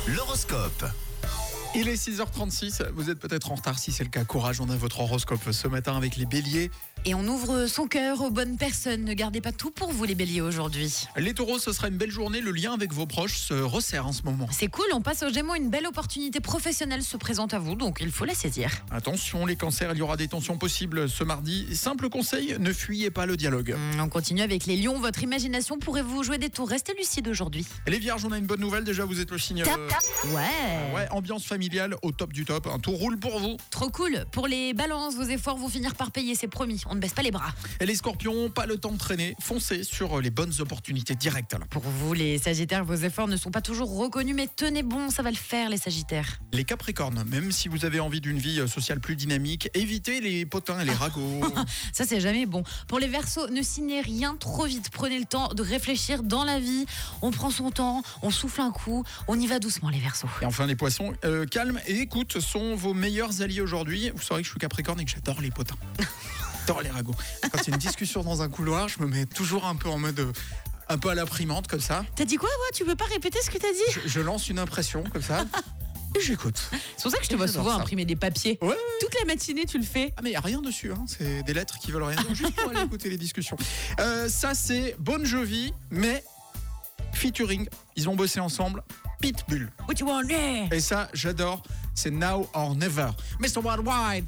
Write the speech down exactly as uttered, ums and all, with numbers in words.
L'horoscope. Il est six heures trente-six, vous êtes peut-être en retard, si c'est le cas, courage, on a votre horoscope ce matin avec les béliers. Et on ouvre son cœur aux bonnes personnes. Ne gardez pas tout pour vous les béliers aujourd'hui. Les taureaux, ce sera une belle journée, le lien avec vos proches se resserre en ce moment. C'est cool, on passe aux gémeaux, une belle opportunité professionnelle se présente à vous, donc il faut la saisir. Attention les cancers, il y aura des tensions possibles ce mardi. Simple conseil, ne fuyez pas le dialogue. Hum, on continue avec les lions, votre imagination pourrait vous jouer des tours, restez lucide aujourd'hui. Les vierges, on a une bonne nouvelle, déjà vous êtes le signe... euh, Ouais. Ouais, ambiance familiale au top du top, un tout roule pour vous. Trop cool. Pour les balances, vos efforts vont finir par payer, c'est promis, on ne baisse pas les bras. Et les scorpions, pas le temps de traîner, foncez sur les bonnes opportunités directes. là. Pour vous les sagittaires, vos efforts ne sont pas toujours reconnus, mais tenez bon, ça va le faire les sagittaires. Les capricornes, même si vous avez envie d'une vie sociale plus dynamique, évitez les potins et les ragots. Ça c'est jamais bon. Pour les verseaux, ne signez rien trop vite. Prenez le temps de réfléchir dans la vie. On prend son temps, on souffle un coup, on y va doucement les verseaux. Et enfin les poissons, euh, calme et écoute sont vos meilleurs alliés aujourd'hui. Vous saurez que je suis capricorne et que j'adore les potins. J'adore les ragots. Quand il y a une discussion dans un couloir, je me mets toujours un peu en mode... euh, un peu à la primante comme ça. T'as dit quoi, ouais, tu peux pas répéter ce que t'as dit? Je, je lance une impression comme ça et j'écoute. C'est pour ça que je te Et vois j'adore souvent ça. imprimer des papiers. Ouais. Toute la matinée, tu le fais. Ah mais il n'y a rien dessus, hein. C'est des lettres qui veulent rien dire, juste pour aller écouter les discussions. Euh, ça c'est Bon Jovi, mais featuring, ils ont bossé ensemble, Pitbull. What you want? Yeah. Et ça j'adore, c'est Now or Never. mister Worldwide.